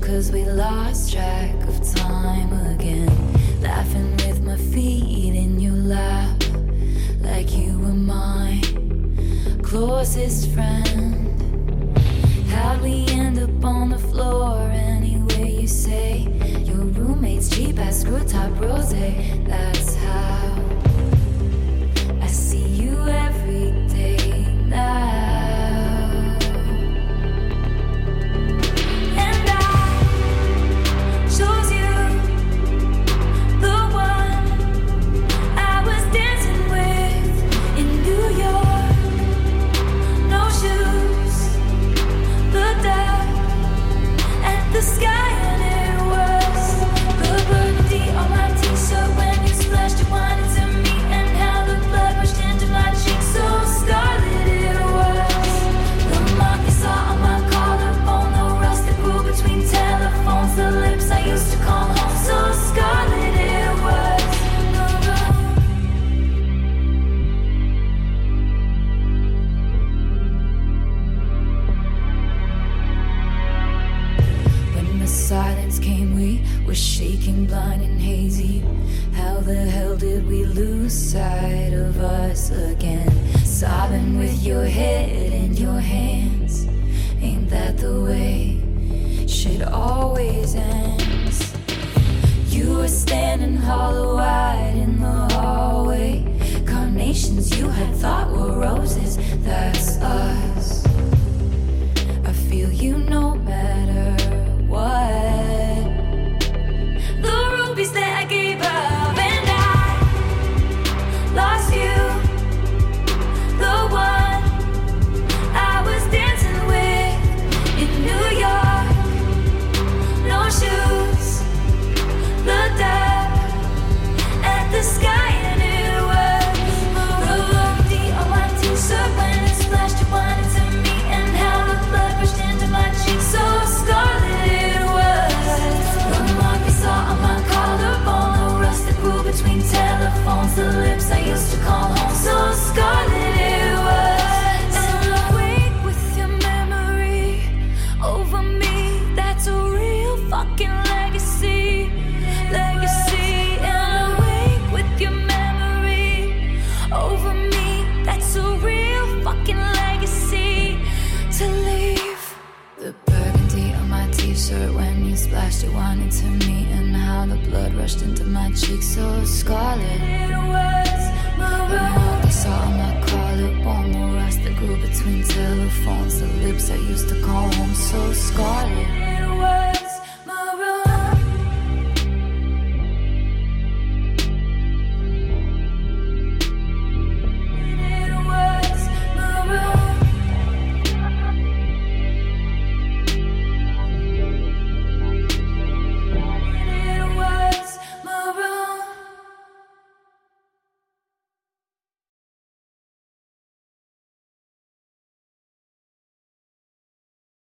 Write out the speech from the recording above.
'cause we lost track of time again. Laughing with my feet in your lap, like you were my closest friend. How'd we end up on the floor anyway? You say your roommate's cheap ass screw top rosé. That's how I see you every day now. And I chose you, the one I was dancing with in New York. No shoes, looked up at the sky and it was the burgundy on my t-shirt when you splashed your wine into me, and how the blood rushed into my cheeks, so scarlet it was. The mark you saw on my collarbone, the rust that grew between telephones, the lips I used to call home, so scarlet it was. When the silence came, we were shaking, blind and hazy. How the hell did we lose sight of us again? Sobbing with your head in your hands. Ain't that the way shit always ends? You were standing hollow-eyed in the hallway. Carnations you had thought were roses, that's us. I feel you no matter what. The rubies that I gave up, and I lost you, the one I was dancing with in New York. No shoes, looked up at the sky and it was the burgundy on my t-shirt when it splashed your wine into me, and how the blood rushed into my cheeks, so scarlet it was. The mark you saw on my collarbone, the rust that grew between telephones, the lips I used to call home, so scarlet it was. And awake with your memory over me, that's a real fucking legacy. And awake with your memory over me, that's a real fucking legacy to leave. The burgundy on my t-shirt when you splashed your wine into me, and how the blood rushed into my cheeks, so scarlet it was. The mark I saw on my collarbone, the rust that grew between telephones, the lips I used to call home, so scarlet it